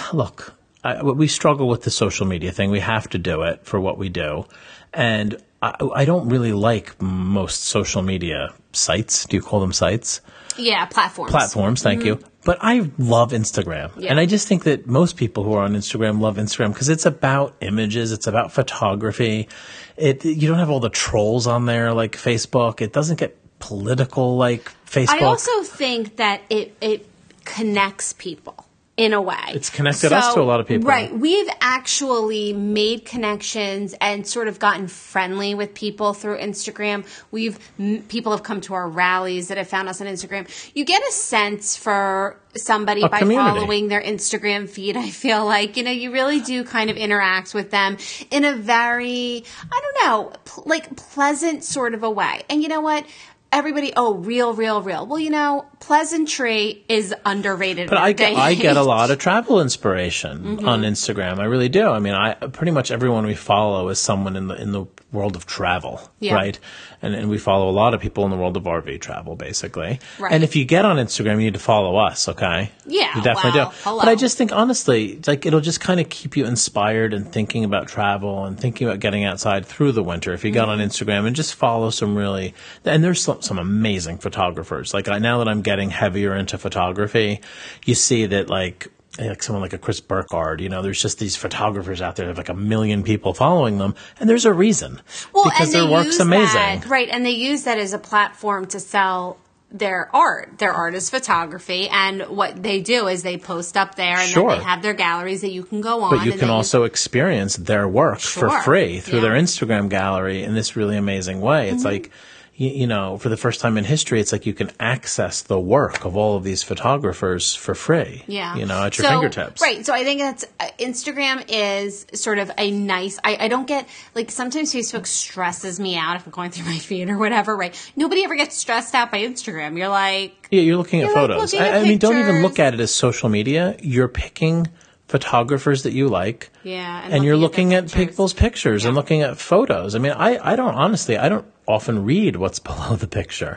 we struggle with the social media thing. We have to do it for what we do. And I don't really like most social media sites. Do you call them sites? Yeah, platforms. Platforms, thank you. But I love Instagram. Yeah. And I just think that most people who are on Instagram love Instagram because it's about images. It's about photography. You don't have all the trolls on there like Facebook. It doesn't get political like Facebook. I also think that it connects people. In a way. It's connected us to a lot of people. Right. We've actually made connections and sort of gotten friendly with people through Instagram. People have come to our rallies that have found us on Instagram. You get a sense for somebody by following their Instagram feed. I feel like, you really do kind of interact with them in a very, pleasant sort of a way. And you know what? Everybody, real. Well, pleasantry is underrated. But I get a lot of travel inspiration on Instagram. I really do. I mean, pretty much everyone we follow is someone in the world of travel, right? And we follow a lot of people in the world of RV travel, basically. Right. And if you get on Instagram, you need to follow us, okay? Yeah, you definitely do. Hello. But I just think, honestly, it'll just kind of keep you inspired and thinking about travel and thinking about getting outside through the winter. If you get on Instagram and just follow some and there's some amazing photographers. Now that I'm getting heavier into photography, you see that like someone like a Chris Burkhardt, there's just these photographers out there that have 1 million people following them, and there's a reason. Well, because their work's amazing. Right, and they use that as a platform to sell their art. Their art is photography, and what they do is they post up there, and then they have their galleries that you can go on. But you can also experience their work for free through their Instagram gallery in this really amazing way. It's like, for the first time in history, it's like you can access the work of all of these photographers for free. Yeah. At your fingertips. Right. So I think Instagram is sort of a nice, I don't get, sometimes Facebook stresses me out if I'm going through my feed or whatever, right? Nobody ever gets stressed out by Instagram. You're like. Yeah, you're looking at photos. I mean, don't even look at it as social media. You're picking photographers that you like. Yeah. And you're looking at people's pictures and looking at photos. I mean, I don't often read what's below the picture.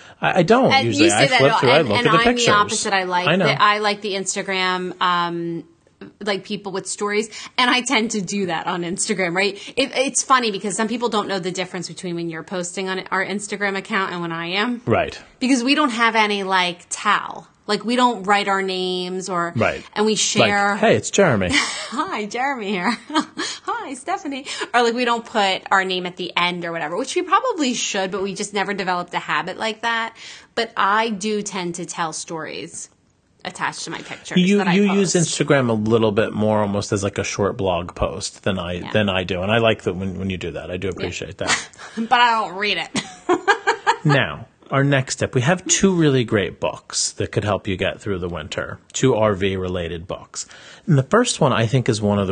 I don't and usually. I flip through. I look at the pictures. And I'm the opposite. I like the Instagram, people with stories, and I tend to do that on Instagram. Right? It's funny because some people don't know the difference between when you're posting on our Instagram account and when I am. Right. Because we don't have any towel. We don't write our names and we share. Hey, it's Jeremy. Hi, Jeremy here. Hi, Stephanie. Or we don't put our name at the end or whatever, which we probably should, but we just never developed a habit like that. But I do tend to tell stories attached to my pictures. You use Instagram a little bit more almost as a short blog post than I do. And I like that when you do that. I do appreciate that. But I don't read it. Now, our next tip, we have 2 really great books that could help you get through the winter, 2 RV-related books. And the first one, I think, is one of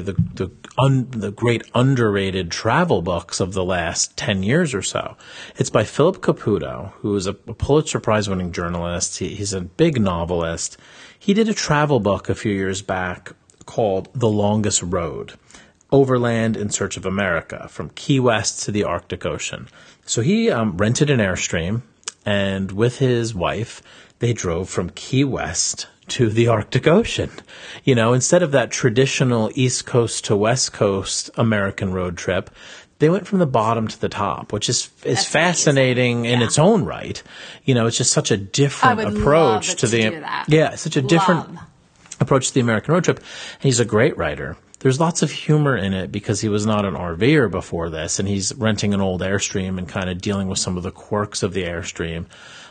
the great underrated travel books of the last 10 years or so. It's by Philip Caputo, who is a Pulitzer Prize-winning journalist. He's a big novelist. He did a travel book a few years back called The Longest Road: Overland in Search of America, from Key West to the Arctic Ocean. So he rented an Airstream, and with his wife, they drove from Key West to the Arctic Ocean. You know, instead of that traditional East Coast to West Coast American road trip, they went from the bottom to the top, which is fascinating in its own right. You know, it's just such a different approach to the different approach to the American road trip. And he's a great writer. There's lots of humor in it because he was not an RVer before this, and he's renting an old Airstream and kind of dealing with some of the quirks of the Airstream.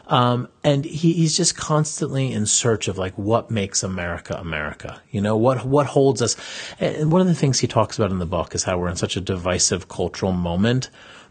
And he's just constantly in search of, like, what makes America America? You know, what holds us? And one of the things he talks about in the book is how we're in such a divisive cultural moment,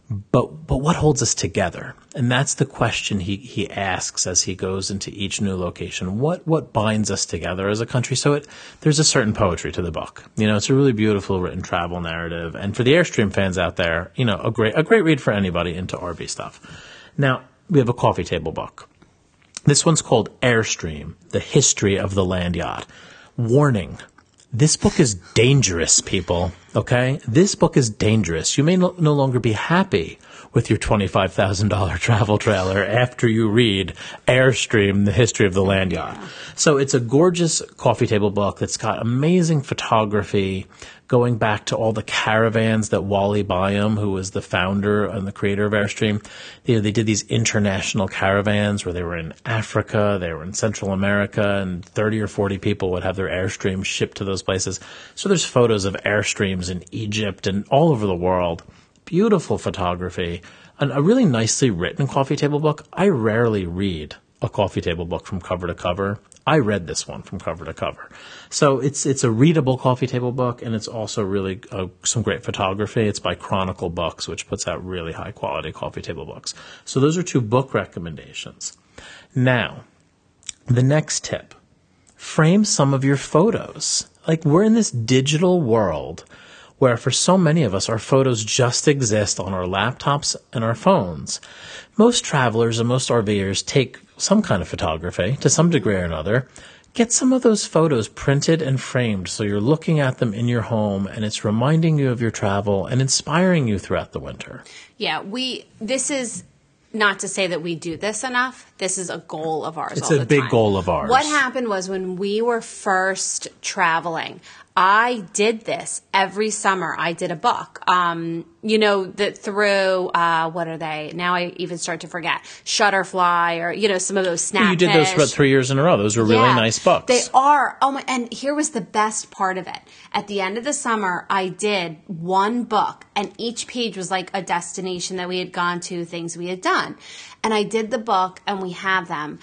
but what holds us together? And that's the question he asks as he goes into each new location. What binds us together as a country? So there's a certain poetry to the book. You know, it's a really beautiful written travel narrative. And for the Airstream fans out there, you know, a great read for anybody into RV stuff. Now, we have a coffee table book. This one's called Airstream: The History of the Land Yacht. Warning. This book is dangerous, people, okay? This book is dangerous. You may no longer be happy with your $25,000 travel trailer after you read Airstream: The History of the Land Yacht. So it's a gorgeous coffee table book that's got amazing photography, going back to all the caravans that Wally Byam, who was the founder and the creator of Airstream, they did these international caravans where they were in Africa, they were in Central America, and 30 or 40 people would have their Airstreams shipped to those places. So there's photos of Airstreams in Egypt and all over the world. Beautiful photography, and a really nicely written coffee table book. I rarely read a coffee table book from cover to cover. I read this one from cover to cover. So it's a readable coffee table book, and it's also really some great photography. It's by Chronicle Books, which puts out really high quality coffee table books. So those are 2 book recommendations. Now, the next tip: frame some of your photos. Like, we're in this digital world where for so many of us, our photos just exist on our laptops and our phones. Most travelers and most RVers take some kind of photography to some degree or another. Get some of those photos printed and framed so you're looking at them in your home and it's reminding you of your travel and inspiring you throughout the winter. Yeah, this is not to say that we do this enough. This is a goal of ours. It's a big goal of ours. What happened was when we were first traveling, I did this every summer. I did a book, you know, that through, what are they? Now I even start to forget. Shutterfly, or, you know, some of those Snapfish. You did those for about 3 years in a row. Those were really nice books. They are. Oh my, and here was the best part of it. At the end of the summer, I did one book, and each page was like a destination that we had gone to, things we had done. And I did the book, and we have them.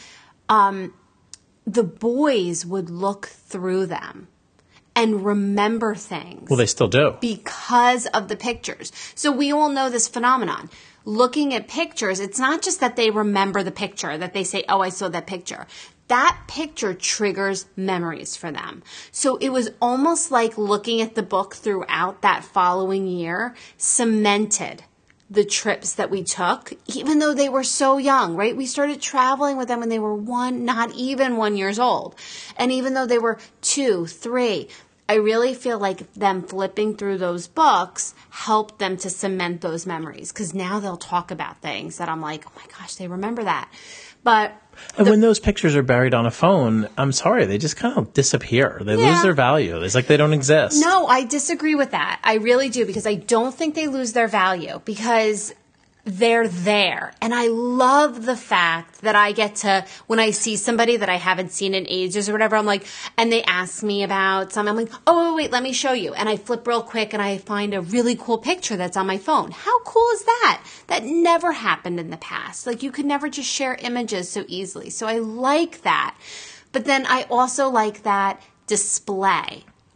The boys would look through them and remember things. Well, they still do. Because of the pictures. So we all know this phenomenon. Looking at pictures, it's not just that they remember the picture, that they say, oh, I saw that picture. That picture triggers memories for them. So it was almost like looking at the book throughout that following year cemented the trips that we took, even though they were so young, right? We started traveling with them when they were not even 1 year old. And even though they were 2, 3, I really feel like them flipping through those books helped them to cement those memories, because now they'll talk about things that I'm like, oh my gosh, they remember that. And when those pictures are buried on a phone, I'm sorry, they just kind of disappear. They lose their value. It's like they don't exist. No, I disagree with that. I really do, because I don't think they lose their value, because they're there. And I love the fact that I get to, when I see somebody that I haven't seen in ages or whatever, I'm like, and they ask me about something, I'm like, oh, wait, let me show you. And I flip real quick and I find a really cool picture that's on my phone. How cool is that? That never happened in the past. Like, you could never just share images so easily. So I like that. But then I also like that display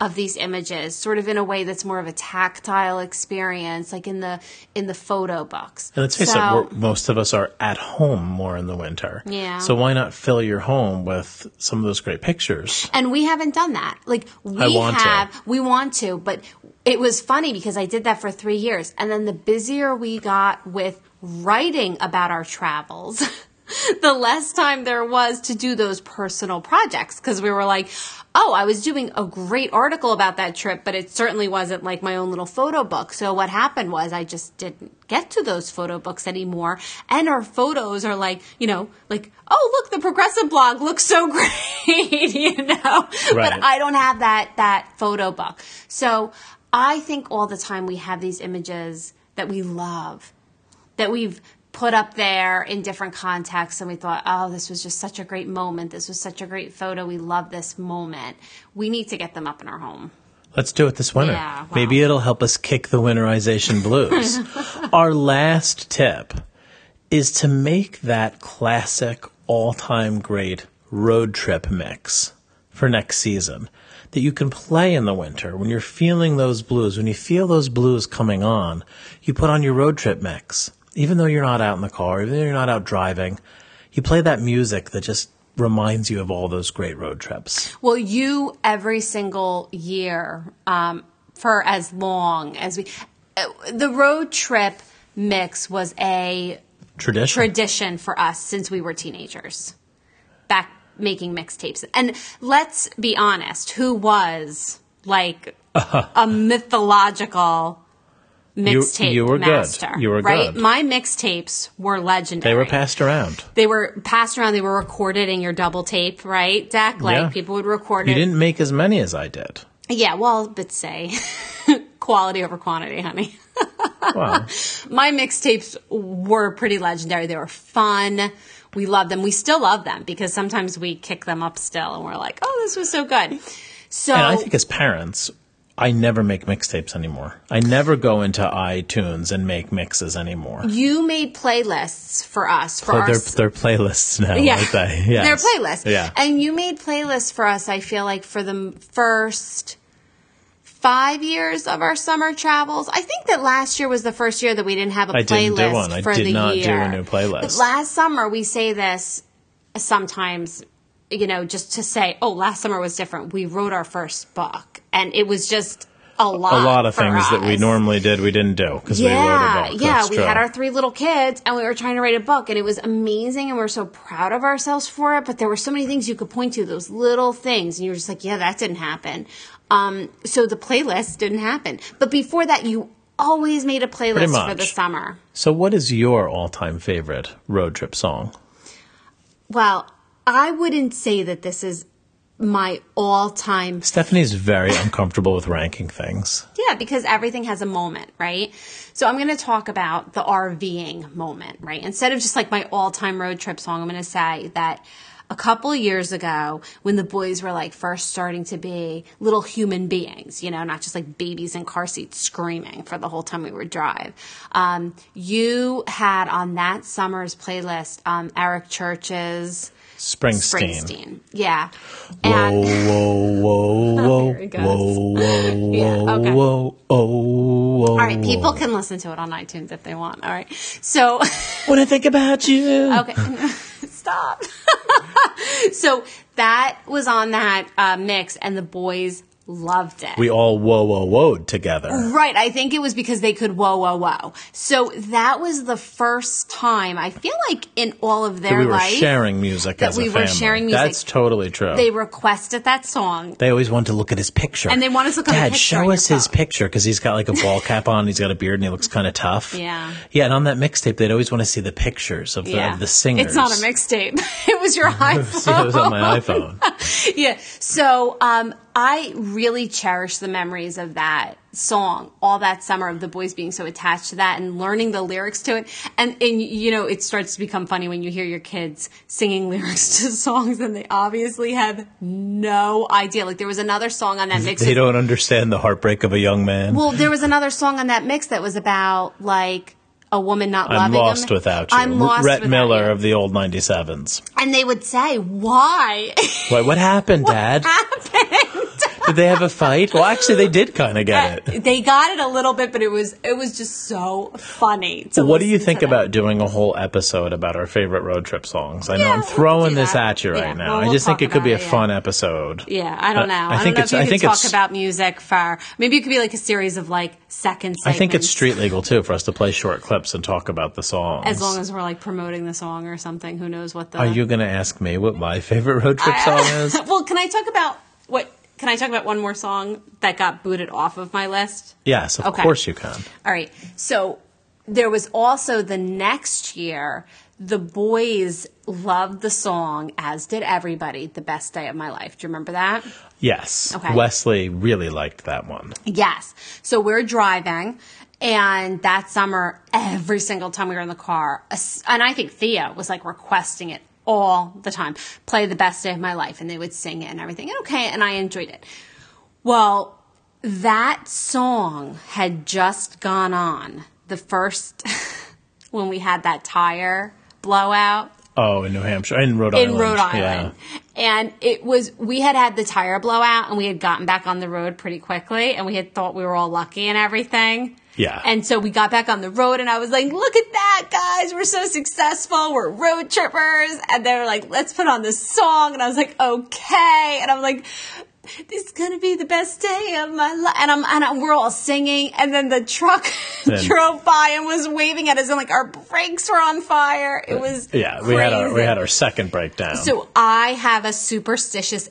of these images, sort of in a way that's more of a tactile experience, like in the photo books. And let's face it, most of us are at home more in the winter. Yeah. So why not fill your home with some of those great pictures? And we haven't done that. Like we want to, but it was funny because I did that for 3 years. And then the busier we got with writing about our travels, the less time there was to do those personal projects, because we were like, oh, I was doing a great article about that trip, but it certainly wasn't like my own little photo book. So what happened was I just didn't get to those photo books anymore. And our photos are like, like, oh, look, the Progressive blog looks so great, Right. But I don't have that photo book. So I think all the time we have these images that we love, that we've put up there in different contexts, and we thought, oh, this was just such a great moment. This was such a great photo. We love this moment. We need to get them up in our home. Let's do it this winter. Yeah, wow. Maybe it'll help us kick the winterization blues. Our last tip is to make that classic, all-time great road trip mix for next season that you can play in the winter. When you're feeling those blues, when you feel those blues coming on, you put on your road trip mix. Even though you're not out in the car, even though you're not out driving, you play that music that just reminds you of all those great road trips. Well, you, every single year, for as long as the road trip mix was a tradition for us since we were teenagers, back making mixtapes. And let's be honest, who was like a mythological mixtape master. You were right? good. My mixtapes were legendary. They were passed around. They were recorded in your double tape, right, Dak? Like people would record it. You didn't make as many as I did. Yeah, well, but say quality over quantity, honey. Wow. My mixtapes were pretty legendary. They were fun. We loved them. We still love them because sometimes we kick them up still and we're like, oh, this was so good. So, and I think as parents, I never make mixtapes anymore. I never go into iTunes and make mixes anymore. You made playlists for us. They're playlists now, aren't they? Yes. They're playlists. Yeah. And you made playlists for us, I feel like, for the first 5 years of our summer travels. I think that last year was the first year that we didn't have a playlist for the year. I did not do a new playlist. But last summer, we say this sometimes, just to say, oh, last summer was different. We wrote our first book. And it was just a lot of things that we normally did, we didn't do because we wrote a book. Yeah, we had our 3 little kids and we were trying to write a book and it was amazing and we were so proud of ourselves for it. But there were so many things you could point to, those little things. And you were just like, yeah, that didn't happen. So the playlist didn't happen. But before that, you always made a playlist for the summer. So what is your all-time favorite road trip song? Well, I wouldn't say that this is my all-time. Stephanie's very uncomfortable with ranking things. Yeah, because everything has a moment, right? So I'm going to talk about the RVing moment, right? Instead of just like my all-time road trip song, I'm going to say that a couple of years ago when the boys were like first starting to be little human beings, not just like babies in car seats screaming for the whole time we would drive. You had on that summer's playlist, Eric Church's Springsteen. Yeah. And whoa, All right, people can listen to it on iTunes if they want. All right. So when I think about you. Okay. Stop. So that was on that mix and the boys loved it. We all whoa'd together. Right. I think it was because they could whoa. So that was the first time, I feel like, in all of their life. That we were sharing music as a family. That we were sharing music. That's totally true. They requested that song. They always wanted to look at his picture. And they wanted us to look at his picture. Dad, show us his picture, because he's got like a ball cap on, he's got a beard, and he looks kind of tough. Yeah. Yeah, and on that mixtape, they'd always want to see the pictures of the singers. It's not a mixtape. It was your iPhone. It was on my iPhone. Yeah. So, I really cherish the memories of that song all that summer, of the boys being so attached to that and learning the lyrics to it. And it starts to become funny when you hear your kids singing lyrics to songs and they obviously have no idea. Like there was another song on that mix. They don't understand the heartbreak of a young man. Well, there was another song on that mix that was about like a woman not loving him. I'm lost without you. I'm lost Rhett without Miller you. Of the old 97s. And they would say, why? What happened, Dad? What happened? Did they have a fight? Well, actually, they did kind of get it. They got it a little bit, but it was just so funny. What do you think about doing a whole episode about our favorite road trip songs? I know I'm throwing this at you right now. Well, I just think it could be a fun episode. Yeah, I don't know. I don't know if you could talk about music for, maybe it could be like a series of like second segments. I think it's street legal too for us to play short clips and talk about the songs. As long as we're like promoting the song or something. Who knows what the... Are you going to ask me what my favorite road trip song is? Well, can I talk about one more song that got booted off of my list? Yes, of course you can. All right. So there was also the next year, the boys loved the song, as did everybody, The Best Day of My Life. Do you remember that? Yes. Okay. Wesley really liked that one. Yes. So we're driving, and that summer, every single time we were in the car, and I think Thea was like requesting it all the time, play The Best Day of My Life, and they would sing it and everything. And okay, and I enjoyed it. Well, that song had just gone on the first, when we had that tire blowout. Oh, in New Hampshire, in Rhode Island. In Rhode Island. Yeah. And we had the tire blowout, and we had gotten back on the road pretty quickly, and we had thought we were all lucky and everything. Yeah. And so we got back on the road, and I was like, look at that, guys. We're so successful. We're road trippers. And they were like, let's put on this song. And I was like, okay. And I'm like, this is going to be the best day of my life. And we're all singing. And then the truck drove by and was waving at us, and like our brakes were on fire. It was crazy. we had our second breakdown. So I have a superstitious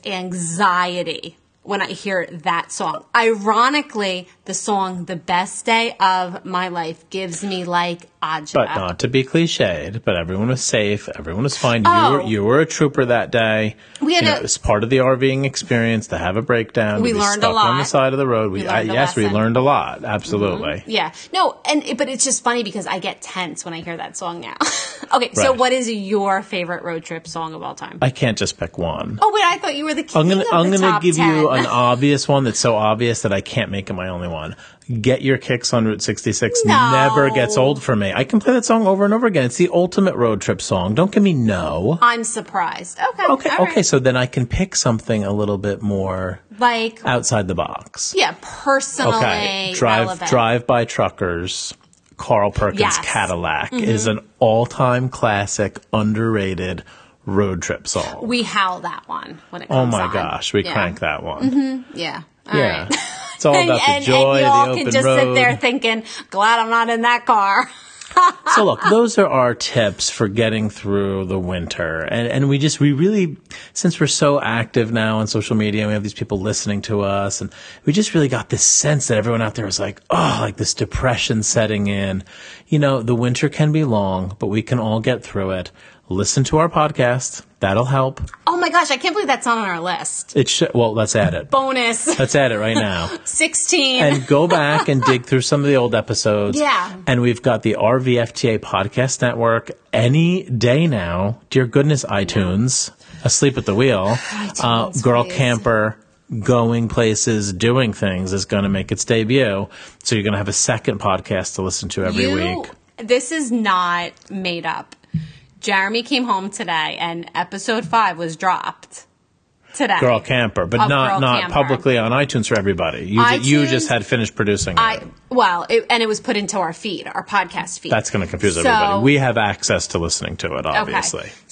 anxiety when I hear that song. Ironically, the song The Best Day of My Life gives me like agita. But not to be cliched, but everyone was safe. Everyone was fine. You were a trooper that day. It was part of the RVing experience to have a breakdown. We learned a lot. On the side of the road. We learned a lot. Absolutely. Mm-hmm. Yeah. No, but it's just funny because I get tense when I hear that song now. Okay, right. So what is your favorite road trip song of all time? I can't just pick one. Oh, wait, I thought you were the king I'm of the top 10. I'm going to give you an obvious one that's so obvious that I can't make it my only one. Get Your Kicks on Route 66 never gets old for me. I can play that song over and over again. It's the ultimate road trip song. Don't give me no. I'm surprised. Okay. Right. So then I can pick something a little bit more like outside the box. Yeah, personally relevant. Drive by Truckers. Carl Perkins' Cadillac is an all-time classic, underrated road trip song. We howl that one when it comes on. Oh my gosh, we crank that one. Mm-hmm. Yeah. All right. It's all about the joy of the open road. And y'all can just sit there thinking, glad I'm not in that car. So look, those are our tips for getting through the winter. And we really, since we're so active now on social media, we have these people listening to us, and we just really got this sense that everyone out there is like, like this depression setting in. The winter can be long, but we can all get through it. Listen to our podcast. That'll help. Oh my gosh, I can't believe that's not on our list. Let's add it. Bonus. Let's add it right now. 16. And go back and dig through some of the old episodes. Yeah. And we've got the RVFTA Podcast Network any day now. Dear goodness, iTunes. Asleep at the Wheel. Girl Camper. Going places, doing things is going to make its debut. So you're going to have a second podcast to listen to every week. This is not made up. Jeremy came home today, and episode 5 was dropped today. Girl Camper, but not publicly on iTunes for everybody. You just had finished producing it. And it was put into our feed, our podcast feed. That's going to confuse everybody. We have access to listening to it, obviously. Okay.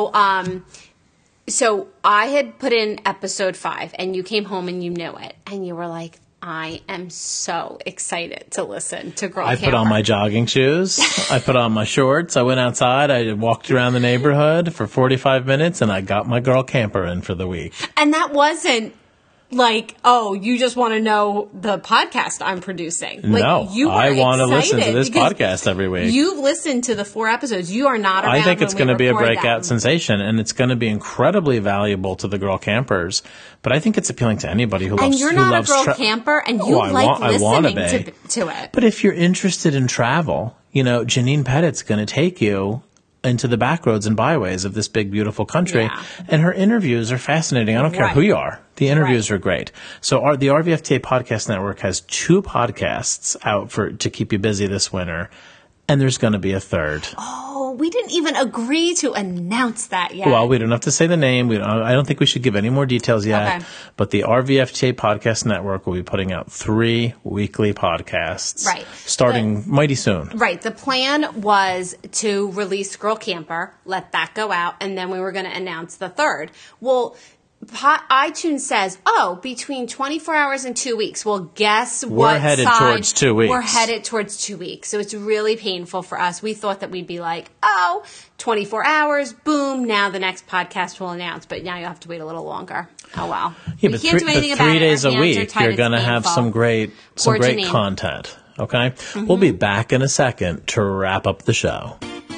So I had put in episode 5, and you came home and you knew it, and you were like, I am so excited to listen to Girl Camper. I put on my jogging shoes. I put on my shorts. I went outside. I walked around the neighborhood for 45 minutes, and I got my Girl Camper in for the week. And that wasn't like, you just want to know the podcast I'm producing. No, I want to listen to this podcast every week. You've listened to the 4 episodes. You are not around. I think it's going to be a breakout sensation, and it's going to be incredibly valuable to the Girl Campers. But I think it's appealing to anybody who loves. And you're not a girl camper, and you like listening to it. But if you're interested in travel, Janine Pettit's going to take you into the back roads and byways of this big, beautiful country. Yeah. And her interviews are fascinating. I don't care who you are. The interviews are great. So the RVFTA Podcast Network has 2 podcasts out to keep you busy this winter. And there's going to be a third. Oh, we didn't even agree to announce that yet. Well, we don't have to say the name. I don't think we should give any more details yet. Okay. But the RVFTA Podcast Network will be putting out 3 weekly podcasts. Right. Starting mighty soon. Right. The plan was to release Girl Camper, let that go out, and then we were going to announce the third. Well, iTunes says, between 24 hours and 2 weeks. Well, guess what? We're headed towards 2 weeks. We're headed towards 2 weeks. So it's really painful for us. We thought that we'd be like, 24 hours, boom, now the next podcast will announce. But now you'll have to wait a little longer. Oh, wow. Yeah, but 3 days a week, you're going to have some great content. Okay? Mm-hmm. We'll be back in a second to wrap up the show.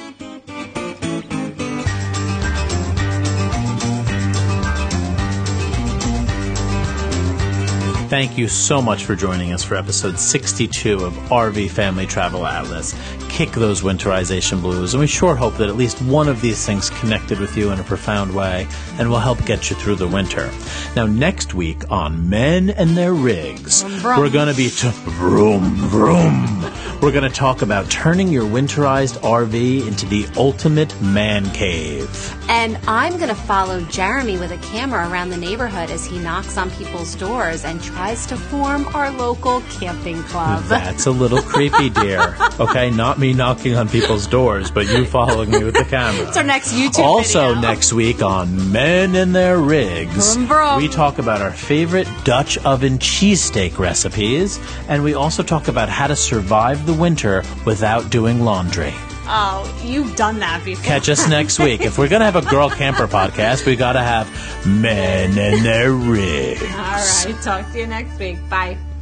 Thank you so much for joining us for episode 62 of RV Family Travel Atlas. Kick those winterization blues, and we sure hope that at least one of these things connected with you in a profound way and will help get you through the winter. Now, next week on Men and Their Rigs, we're going to be vroom, vroom. We're going to talk about turning your winterized RV into the ultimate man cave. And I'm going to follow Jeremy with a camera around the neighborhood as he knocks on people's doors and tries to form our local camping club. That's a little creepy, dear. Okay, not me knocking on people's doors, but you following me with the camera. It's our next YouTube also, video. Next week on Men and Their Rigs, we talk about our favorite Dutch oven cheesesteak recipes, and we also talk about how to survive the winter without doing laundry. Oh, you've done that before. Catch us next week. If we're going to have a Girl Camper podcast, we got to have Men and Their Rigs. All right. Talk to you next week. Bye.